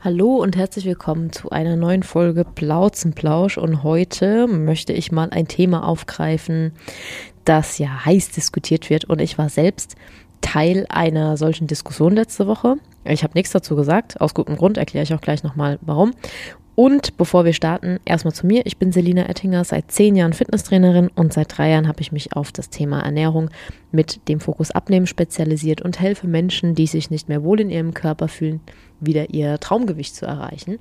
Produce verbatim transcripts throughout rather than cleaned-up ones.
Hallo und herzlich willkommen zu einer neuen Folge Plauzenplausch, und heute möchte ich mal ein Thema aufgreifen, das ja heiß diskutiert wird, und ich war selbst Teil einer solchen Diskussion letzte Woche. Ich habe nichts dazu gesagt, aus gutem Grund, erkläre ich auch gleich nochmal warum. Und bevor wir starten, erstmal zu mir. Ich bin Selina Ettinger, seit zehn Jahren Fitnesstrainerin, und seit drei Jahren habe ich mich auf das Thema Ernährung mit dem Fokus Abnehmen spezialisiert und helfe Menschen, die sich nicht mehr wohl in ihrem Körper fühlen, wieder ihr Traumgewicht zu erreichen.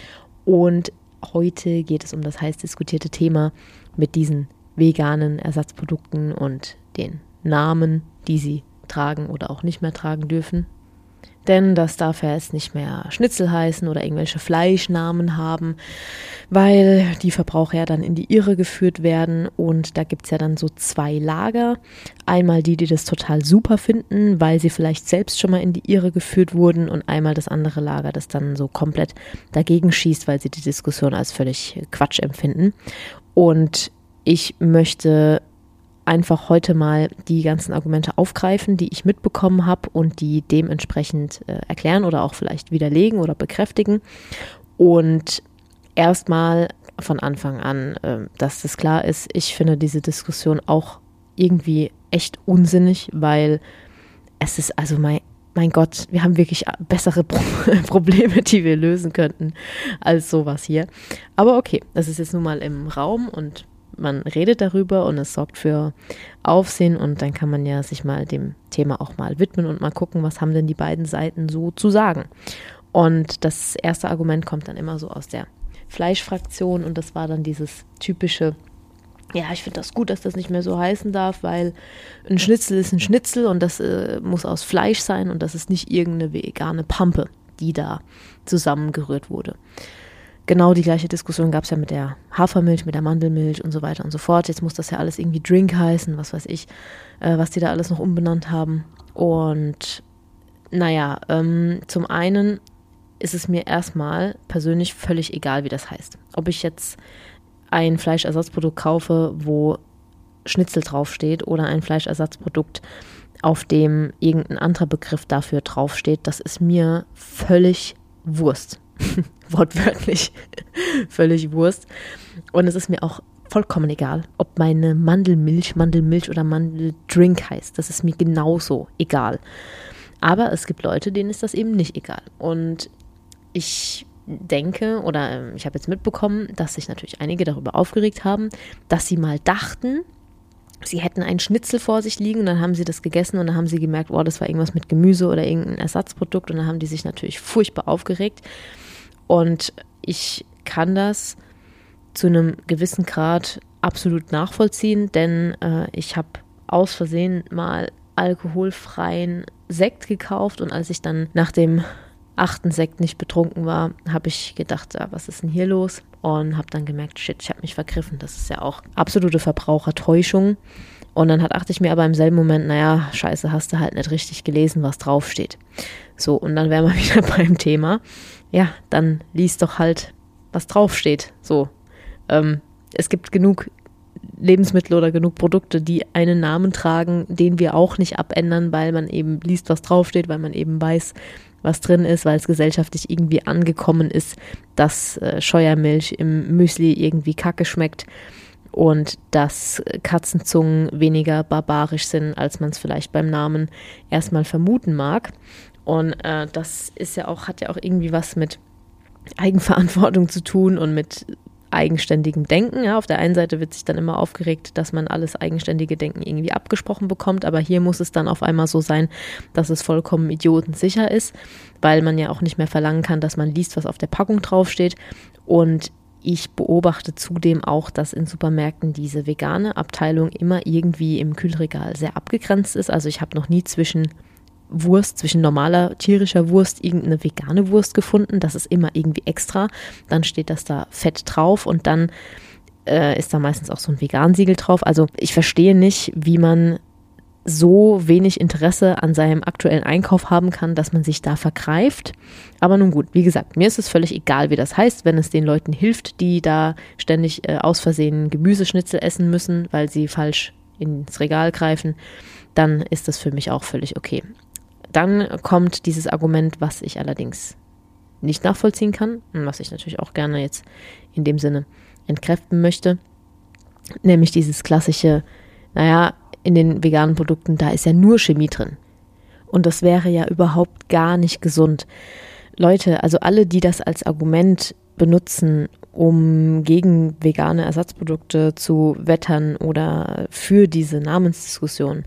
Und heute geht es um das heiß diskutierte Thema mit diesen veganen Ersatzprodukten und den Namen, die sie tragen oder auch nicht mehr tragen dürfen. Denn das darf ja jetzt nicht mehr Schnitzel heißen oder irgendwelche Fleischnamen haben, weil die Verbraucher ja dann in die Irre geführt werden. Und da gibt es ja dann so zwei Lager. Einmal die, die das total super finden, weil sie vielleicht selbst schon mal in die Irre geführt wurden, und einmal das andere Lager, das dann so komplett dagegen schießt, weil sie die Diskussion als völlig Quatsch empfinden. Und ich möchte einfach heute mal die ganzen Argumente aufgreifen, die ich mitbekommen habe, und die dementsprechend äh, erklären oder auch vielleicht widerlegen oder bekräftigen. Und erstmal von Anfang an, äh, dass das klar ist, ich finde diese Diskussion auch irgendwie echt unsinnig, weil es ist, also mein, mein Gott, wir haben wirklich bessere Pro- Probleme, die wir lösen könnten, als sowas hier. Aber okay, das ist jetzt nun mal im Raum und man redet darüber und es sorgt für Aufsehen, und dann kann man ja sich mal dem Thema auch mal widmen und mal gucken, was haben denn die beiden Seiten so zu sagen. Und das erste Argument kommt dann immer so aus der Fleischfraktion, und das war dann dieses typische: Ja, ich finde das gut, dass das nicht mehr so heißen darf, weil ein Schnitzel ist ein Schnitzel und das äh, muss aus Fleisch sein, und das ist nicht irgendeine vegane Pampe, die da zusammengerührt wurde. Genau die gleiche Diskussion gab es ja mit der Hafermilch, mit der Mandelmilch und so weiter und so fort. Jetzt muss das ja alles irgendwie Drink heißen, was weiß ich, äh, was die da alles noch umbenannt haben. Und naja, ähm, zum einen ist es mir erstmal persönlich völlig egal, wie das heißt. Ob ich jetzt ein Fleischersatzprodukt kaufe, wo Schnitzel draufsteht, oder ein Fleischersatzprodukt, auf dem irgendein anderer Begriff dafür draufsteht, das ist mir völlig Wurst. Wortwörtlich völlig Wurst. Und es ist mir auch vollkommen egal, ob meine Mandelmilch, Mandelmilch oder Mandeldrink heißt. Das ist mir genauso egal. Aber es gibt Leute, denen ist das eben nicht egal. Und ich denke, oder ich habe jetzt mitbekommen, dass sich natürlich einige darüber aufgeregt haben, dass sie mal dachten, sie hätten einen Schnitzel vor sich liegen, und dann haben sie das gegessen und dann haben sie gemerkt, oh, das war irgendwas mit Gemüse oder irgendein Ersatzprodukt, und dann haben die sich natürlich furchtbar aufgeregt. Und ich kann das zu einem gewissen Grad absolut nachvollziehen, denn äh, ich habe aus Versehen mal alkoholfreien Sekt gekauft, und als ich dann nach dem achten Sekt nicht betrunken war, habe ich gedacht, ja, was ist denn hier los? Und habe dann gemerkt, shit, ich habe mich vergriffen. Das ist ja auch absolute Verbrauchertäuschung. Und dann dachte ich mir aber im selben Moment, naja, scheiße, hast du halt nicht richtig gelesen, was draufsteht. So, und dann wären wir wieder beim Thema. Ja, dann lies doch halt, was draufsteht. So, ähm, es gibt genug Lebensmittel oder genug Produkte, die einen Namen tragen, den wir auch nicht abändern, weil man eben liest, was draufsteht, weil man eben weiß, was drin ist, weil es gesellschaftlich irgendwie angekommen ist, dass äh, Scheuermilch im Müsli irgendwie kacke schmeckt und dass Katzenzungen weniger barbarisch sind, als man es vielleicht beim Namen erstmal vermuten mag. Und äh, das ist ja auch, hat ja auch irgendwie was mit Eigenverantwortung zu tun und mit eigenständigem Denken. Ja, auf der einen Seite wird sich dann immer aufgeregt, dass man alles eigenständige Denken irgendwie abgesprochen bekommt, aber hier muss es dann auf einmal so sein, dass es vollkommen idiotensicher ist, weil man ja auch nicht mehr verlangen kann, dass man liest, was auf der Packung draufsteht. Und ich beobachte zudem auch, dass in Supermärkten diese vegane Abteilung immer irgendwie im Kühlregal sehr abgegrenzt ist. Also ich habe noch nie zwischen Wurst, zwischen normaler tierischer Wurst irgendeine vegane Wurst gefunden. Das ist immer irgendwie extra. Dann steht das da fett drauf, und dann äh, ist da meistens auch so ein Vegansiegel drauf. Also ich verstehe nicht, wie man so wenig Interesse an seinem aktuellen Einkauf haben kann, dass man sich da vergreift. Aber nun gut, wie gesagt, mir ist es völlig egal, wie das heißt, wenn es den Leuten hilft, die da ständig äh, aus Versehen Gemüseschnitzel essen müssen, weil sie falsch ins Regal greifen, dann ist das für mich auch völlig okay. Dann kommt dieses Argument, was ich allerdings nicht nachvollziehen kann und was ich natürlich auch gerne jetzt in dem Sinne entkräften möchte, nämlich dieses klassische, naja, in den veganen Produkten, da ist ja nur Chemie drin. Und das wäre ja überhaupt gar nicht gesund. Leute, also alle, die das als Argument benutzen, um gegen vegane Ersatzprodukte zu wettern oder für diese Namensdiskussion,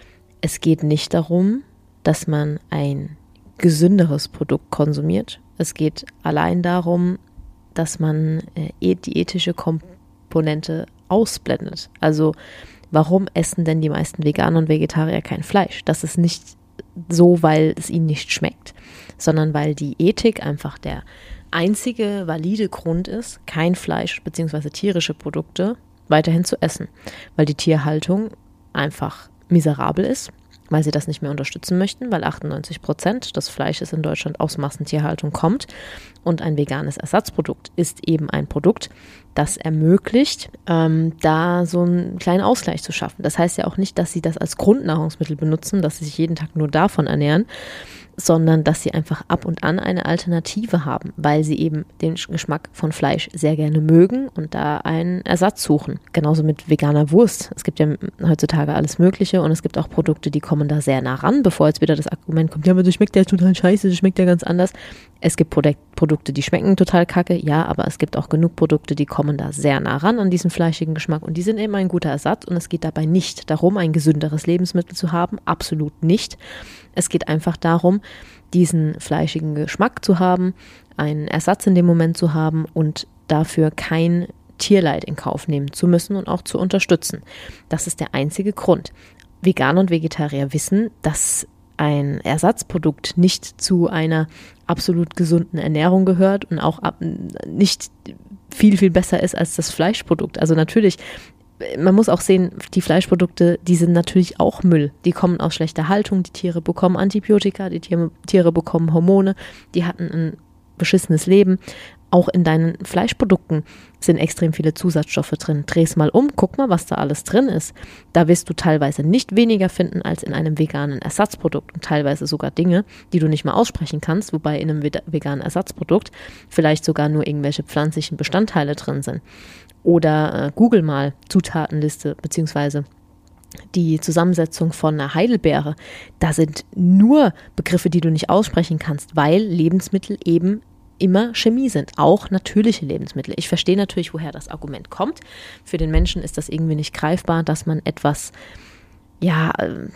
es geht nicht darum, dass man ein gesünderes Produkt konsumiert. Es geht allein darum, dass man äh, die ethische Komponente ausblendet. Also warum essen denn die meisten Veganer und Vegetarier kein Fleisch? Das ist nicht so, weil es ihnen nicht schmeckt, sondern weil die Ethik einfach der einzige valide Grund ist, kein Fleisch bzw. tierische Produkte weiterhin zu essen, weil die Tierhaltung einfach miserabel ist, weil sie das nicht mehr unterstützen möchten, weil achtundneunzig Prozent des Fleisches in Deutschland aus Massentierhaltung kommt und ein veganes Ersatzprodukt ist eben ein Produkt, das ermöglicht, ähm, da so einen kleinen Ausgleich zu schaffen. Das heißt ja auch nicht, dass sie das als Grundnahrungsmittel benutzen, dass sie sich jeden Tag nur davon ernähren, sondern dass sie einfach ab und an eine Alternative haben, weil sie eben den Geschmack von Fleisch sehr gerne mögen und da einen Ersatz suchen. Genauso mit veganer Wurst. Es gibt ja heutzutage alles Mögliche und es gibt auch Produkte, die kommen da sehr nah ran, bevor jetzt wieder das Argument kommt, ja, aber das schmeckt ja total scheiße, das schmeckt ja ganz anders. Es gibt Produkte, die schmecken total kacke, ja, aber es gibt auch genug Produkte, die kommen da sehr nah ran an diesen fleischigen Geschmack und die sind eben ein guter Ersatz und es geht dabei nicht darum, ein gesünderes Lebensmittel zu haben, absolut nicht. Es geht einfach darum, diesen fleischigen Geschmack zu haben, einen Ersatz in dem Moment zu haben und dafür kein Tierleid in Kauf nehmen zu müssen und auch zu unterstützen. Das ist der einzige Grund. Veganer und Vegetarier wissen, dass ein Ersatzprodukt nicht zu einer absolut gesunden Ernährung gehört und auch ab, nicht viel, viel besser ist als das Fleischprodukt. Also natürlich, man muss auch sehen, die Fleischprodukte, die sind natürlich auch Müll. Die kommen aus schlechter Haltung, die Tiere bekommen Antibiotika, die Tiere, Tiere bekommen Hormone, die hatten ein beschissenes Leben. Auch in deinen Fleischprodukten sind extrem viele Zusatzstoffe drin. Dreh's mal um, guck mal, was da alles drin ist. Da wirst du teilweise nicht weniger finden als in einem veganen Ersatzprodukt und teilweise sogar Dinge, die du nicht mal aussprechen kannst, wobei in einem veganen Ersatzprodukt vielleicht sogar nur irgendwelche pflanzlichen Bestandteile drin sind. Oder äh, google mal Zutatenliste beziehungsweise die Zusammensetzung von einer Heidelbeere. Da sind nur Begriffe, die du nicht aussprechen kannst, weil Lebensmittel eben immer Chemie sind, auch natürliche Lebensmittel. Ich verstehe natürlich, woher das Argument kommt. Für den Menschen ist das irgendwie nicht greifbar, dass man etwas ja,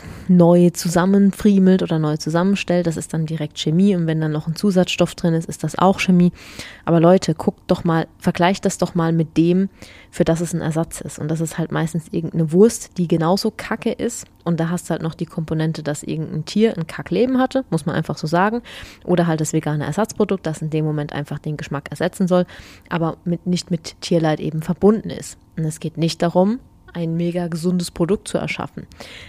neu zusammenfriemelt oder neu zusammenstellt. Das ist dann direkt Chemie und wenn dann noch ein Zusatzstoff drin ist, ist das auch Chemie. Aber Leute, guckt doch mal, vergleicht das doch mal mit dem, für das es ein Ersatz ist. Und das ist halt meistens irgendeine Wurst, die genauso kacke ist. Und da hast du halt noch die Komponente, dass irgendein Tier ein Kackleben hatte, muss man einfach so sagen. Oder halt das vegane Ersatzprodukt, das in dem Moment einfach den Geschmack ersetzen soll, aber mit, nicht mit Tierleid eben verbunden ist. Und es geht nicht darum, ein mega gesundes Produkt zu erschaffen.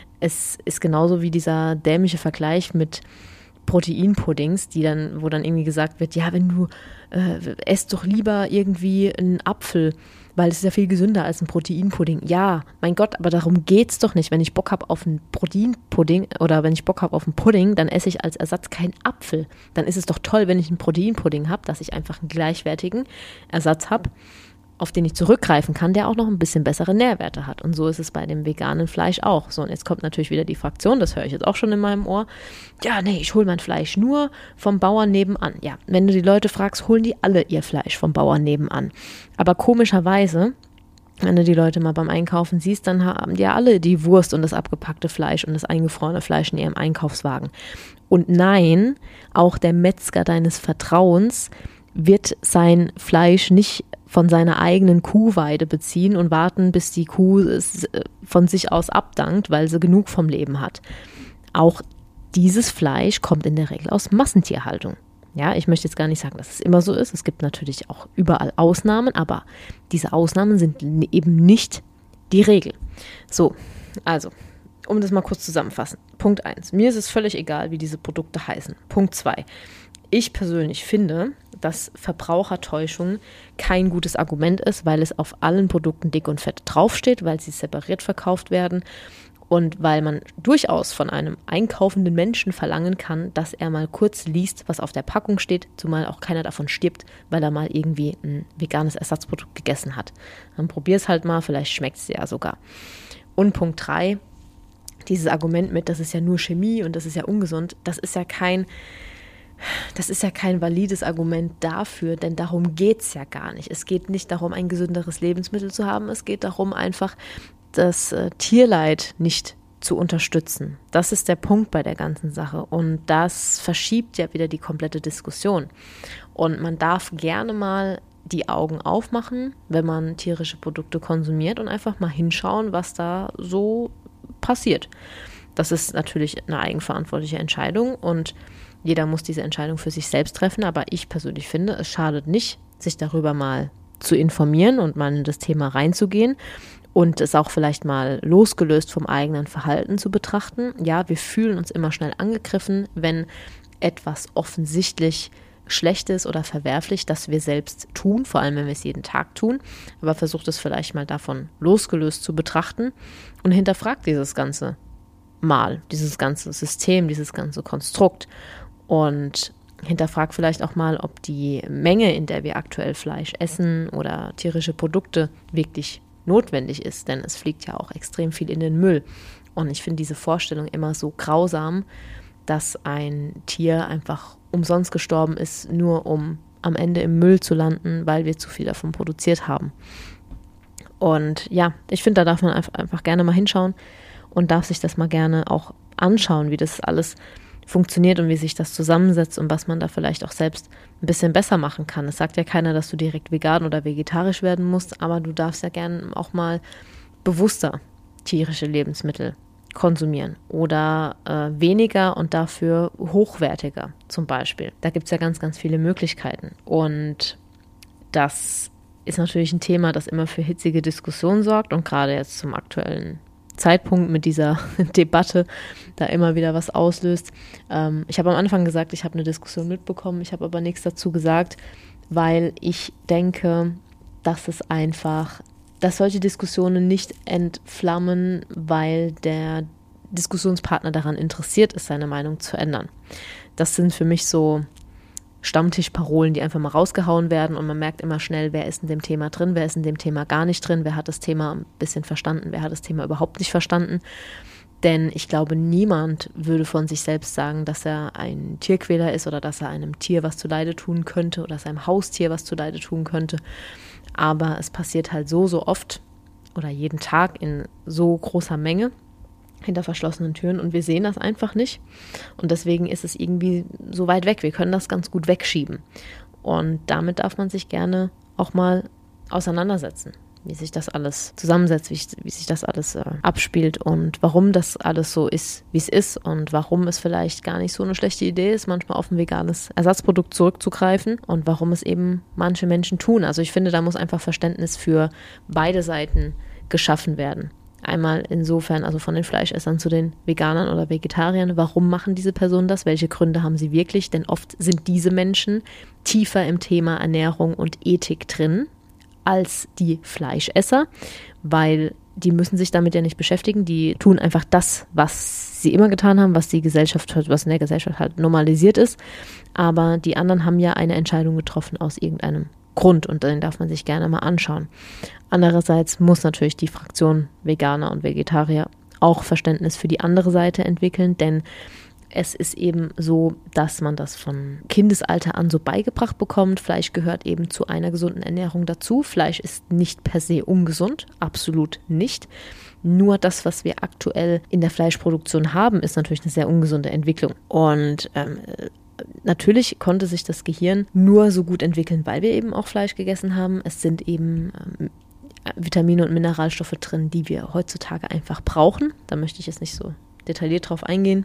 Es ist genauso wie dieser dämliche Vergleich mit Proteinpuddings, die dann, wo dann irgendwie gesagt wird, ja, wenn du äh, esst doch lieber irgendwie einen Apfel, weil es ist ja viel gesünder als ein Proteinpudding. Ja, mein Gott, aber darum geht's doch nicht. Wenn ich Bock habe auf einen Proteinpudding oder wenn ich Bock habe auf einen Pudding, dann esse ich als Ersatz keinen Apfel. Dann ist es doch toll, wenn ich einen Proteinpudding habe, dass ich einfach einen gleichwertigen Ersatz habe, auf den ich zurückgreifen kann, der auch noch ein bisschen bessere Nährwerte hat. Und so ist es bei dem veganen Fleisch auch. So, und jetzt kommt natürlich wieder die Fraktion, das höre ich jetzt auch schon in meinem Ohr. Ja, nee, ich hole mein Fleisch nur vom Bauern nebenan. Ja, wenn du die Leute fragst, holen die alle ihr Fleisch vom Bauern nebenan. Aber komischerweise, wenn du die Leute mal beim Einkaufen siehst, dann haben die ja alle die Wurst und das abgepackte Fleisch und das eingefrorene Fleisch in ihrem Einkaufswagen. Und nein, auch der Metzger deines Vertrauens wird sein Fleisch nicht von seiner eigenen Kuhweide beziehen und warten, bis die Kuh es von sich aus abdankt, weil sie genug vom Leben hat. Auch dieses Fleisch kommt in der Regel aus Massentierhaltung. Ja, ich möchte jetzt gar nicht sagen, dass es immer so ist. Es gibt natürlich auch überall Ausnahmen, aber diese Ausnahmen sind eben nicht die Regel. So, also, um das mal kurz zusammenzufassen. Punkt eins. Mir ist es völlig egal, wie diese Produkte heißen. Punkt zwei. Ich persönlich finde, dass Verbrauchertäuschung kein gutes Argument ist, weil es auf allen Produkten dick und fett draufsteht, weil sie separiert verkauft werden Und weil man durchaus von einem einkaufenden Menschen verlangen kann, dass er mal kurz liest, was auf der Packung steht, zumal auch keiner davon stirbt, weil er mal irgendwie ein veganes Ersatzprodukt gegessen hat. Dann probier es halt mal, vielleicht schmeckt es ja sogar. Und Punkt drei, dieses Argument mit, das ist ja nur Chemie und das ist ja ungesund, das ist ja kein, das ist ja kein valides Argument dafür, denn darum geht es ja gar nicht. Es geht nicht darum, ein gesünderes Lebensmittel zu haben, es geht darum, einfach das äh, Tierleid nicht zu unterstützen. Das ist der Punkt bei der ganzen Sache und das verschiebt ja wieder die komplette Diskussion. Und man darf gerne mal die Augen aufmachen, wenn man tierische Produkte konsumiert und einfach mal hinschauen, was da so passiert. Das ist natürlich eine eigenverantwortliche Entscheidung und jeder muss diese Entscheidung für sich selbst treffen, aber ich persönlich finde, es schadet nicht, sich darüber mal zu informieren und mal in das Thema reinzugehen und es auch vielleicht mal losgelöst vom eigenen Verhalten zu betrachten. Ja, wir fühlen uns immer schnell angegriffen, wenn etwas offensichtlich schlecht ist oder verwerflich, das wir selbst tun, vor allem wenn wir es jeden Tag tun. Aber versucht es vielleicht mal davon losgelöst zu betrachten und hinterfragt dieses ganze Mal, dieses ganze System, dieses ganze Konstrukt und hinterfragt vielleicht auch mal, ob die Menge, in der wir aktuell Fleisch essen oder tierische Produkte wirklich notwendig ist, denn es fliegt ja auch extrem viel in den Müll. Und ich finde diese Vorstellung immer so grausam, dass ein Tier einfach umsonst gestorben ist, nur um am Ende im Müll zu landen, weil wir zu viel davon produziert haben. Und ja, ich finde, da darf man einfach gerne mal hinschauen und darf sich das mal gerne auch anschauen, wie das alles funktioniert und wie sich das zusammensetzt und was man da vielleicht auch selbst ein bisschen besser machen kann. Es sagt ja keiner, dass du direkt vegan oder vegetarisch werden musst, aber du darfst ja gerne auch mal bewusster tierische Lebensmittel konsumieren oder äh, weniger und dafür hochwertiger zum Beispiel. Da gibt es ja ganz, ganz viele Möglichkeiten und das ist natürlich ein Thema, das immer für hitzige Diskussionen sorgt und gerade jetzt zum aktuellen Zeitpunkt mit dieser Debatte da immer wieder was auslöst. Ähm, ich habe am Anfang gesagt, ich habe eine Diskussion mitbekommen, ich habe aber nichts dazu gesagt, weil ich denke, dass es einfach, dass solche Diskussionen nicht entflammen, weil der Diskussionspartner daran interessiert ist, seine Meinung zu ändern. Das sind für mich so Stammtischparolen, die einfach mal rausgehauen werden und man merkt immer schnell, wer ist in dem Thema drin, wer ist in dem Thema gar nicht drin, wer hat das Thema ein bisschen verstanden, wer hat das Thema überhaupt nicht verstanden. Denn ich glaube, niemand würde von sich selbst sagen, dass er ein Tierquäler ist oder dass er einem Tier was zuleide tun könnte oder seinem Haustier was zuleide tun könnte. Aber es passiert halt so, so oft oder jeden Tag in so großer Menge hinter verschlossenen Türen und wir sehen das einfach nicht und deswegen ist es irgendwie so weit weg. Wir können das ganz gut wegschieben und damit darf man sich gerne auch mal auseinandersetzen, wie sich das alles zusammensetzt, wie, wie sich das alles äh, abspielt und warum das alles so ist, wie es ist und warum es vielleicht gar nicht so eine schlechte Idee ist, manchmal auf ein veganes Ersatzprodukt zurückzugreifen und warum es eben manche Menschen tun. Also ich finde, da muss einfach Verständnis für beide Seiten geschaffen werden. Einmal insofern, also von den Fleischessern zu den Veganern oder Vegetariern. Warum machen diese Personen das? Welche Gründe haben sie wirklich? Denn oft sind diese Menschen tiefer im Thema Ernährung und Ethik drin als die Fleischesser, weil die müssen sich damit ja nicht beschäftigen. Die tun einfach das, was sie immer getan haben, was die Gesellschaft, was in der Gesellschaft halt normalisiert ist. Aber die anderen haben ja eine Entscheidung getroffen aus irgendeinem Grund und den darf man sich gerne mal anschauen. Andererseits muss natürlich die Fraktion Veganer und Vegetarier auch Verständnis für die andere Seite entwickeln, denn es ist eben so, dass man das von Kindesalter an so beigebracht bekommt. Fleisch gehört eben zu einer gesunden Ernährung dazu. Fleisch ist nicht per se ungesund, absolut nicht. Nur das, was wir aktuell in der Fleischproduktion haben, ist natürlich eine sehr ungesunde Entwicklung. Und ähm, natürlich konnte sich das Gehirn nur so gut entwickeln, weil wir eben auch Fleisch gegessen haben. Es sind eben ähm, Vitamine und Mineralstoffe drin, die wir heutzutage einfach brauchen. Da möchte ich jetzt nicht so detailliert drauf eingehen,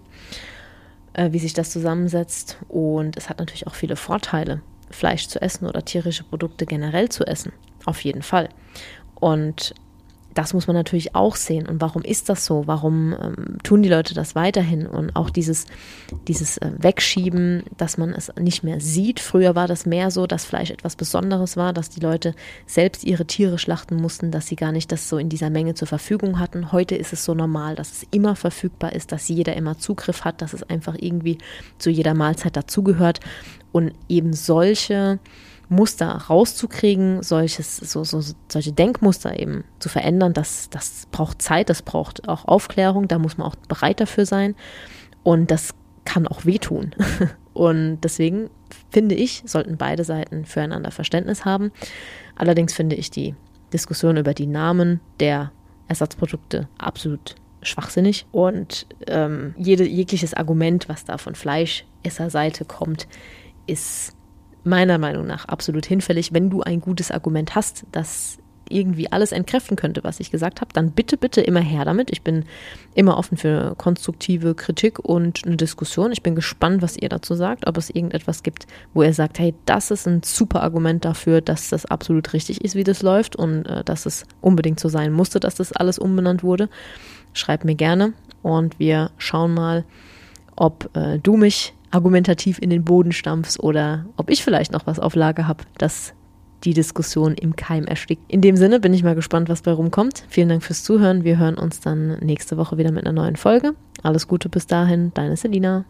äh, wie sich das zusammensetzt. Und es hat natürlich auch viele Vorteile, Fleisch zu essen oder tierische Produkte generell zu essen. Auf jeden Fall. Und das muss man natürlich auch sehen. Und warum ist das so? Warum ähm, tun die Leute das weiterhin? Und auch dieses, dieses äh, Wegschieben, dass man es nicht mehr sieht. Früher war das mehr so, dass Fleisch etwas Besonderes war, dass die Leute selbst ihre Tiere schlachten mussten, dass sie gar nicht das so in dieser Menge zur Verfügung hatten. Heute ist es so normal, dass es immer verfügbar ist, dass jeder immer Zugriff hat, dass es einfach irgendwie zu jeder Mahlzeit dazugehört. Und eben solche Muster rauszukriegen, solches, so, so, solche Denkmuster eben zu verändern, das, das braucht Zeit, das braucht auch Aufklärung, da muss man auch bereit dafür sein und das kann auch wehtun. Und deswegen finde ich, sollten beide Seiten füreinander Verständnis haben. Allerdings finde ich die Diskussion über die Namen der Ersatzprodukte absolut schwachsinnig und ähm, jede, jegliches Argument, was da von Fleischesserseite kommt, ist meiner Meinung nach absolut hinfällig. Wenn du ein gutes Argument hast, das irgendwie alles entkräften könnte, was ich gesagt habe, dann bitte, bitte immer her damit. Ich bin immer offen für konstruktive Kritik und eine Diskussion. Ich bin gespannt, was ihr dazu sagt, ob es irgendetwas gibt, wo ihr sagt, hey, das ist ein super Argument dafür, dass das absolut richtig ist, wie das läuft und äh, dass es unbedingt so sein musste, dass das alles umbenannt wurde. Schreibt mir gerne und wir schauen mal, ob äh, du mich argumentativ in den Boden stampfst oder ob ich vielleicht noch was auf Lager habe, das die Diskussion im Keim erstickt. In dem Sinne bin ich mal gespannt, was bei rumkommt. Vielen Dank fürs Zuhören. Wir hören uns dann nächste Woche wieder mit einer neuen Folge. Alles Gute bis dahin, deine Selina.